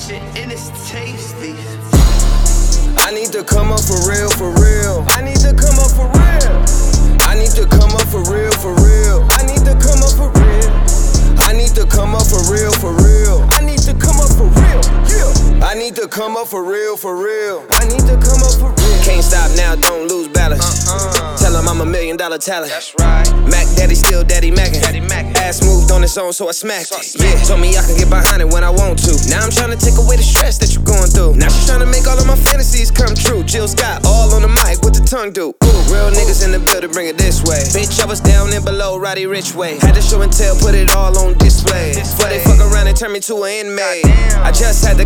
shit and it's tasty. I need to come up for real, for real. I need to come up for real. I need to come up for real, for real. I need to come up for real. I need to come up for real, for real. I need to come up for real, yeah. I need to come up for real, for real. I need to come up for real. Can't stop now, don't lose balance. Tell him I'm $1 million talent. That's right. Mac Daddy still Daddy Mackin'. Daddy Mackin'. Ass moved on its own, so I smacked it. Yeah, told me I can get behind it when I want to. Now I'm tryna take away the stress that you're going through. Now she's tryna make all of my fantasies come true. Jill Scott, all on the mic, what the tongue do? Ooh, real niggas in the building, bring it this way. Bitch, I was down and below, Roddy Rich way. Had to show and tell, put it all on display. Before they fuck around and turn me to an inmate. I just had to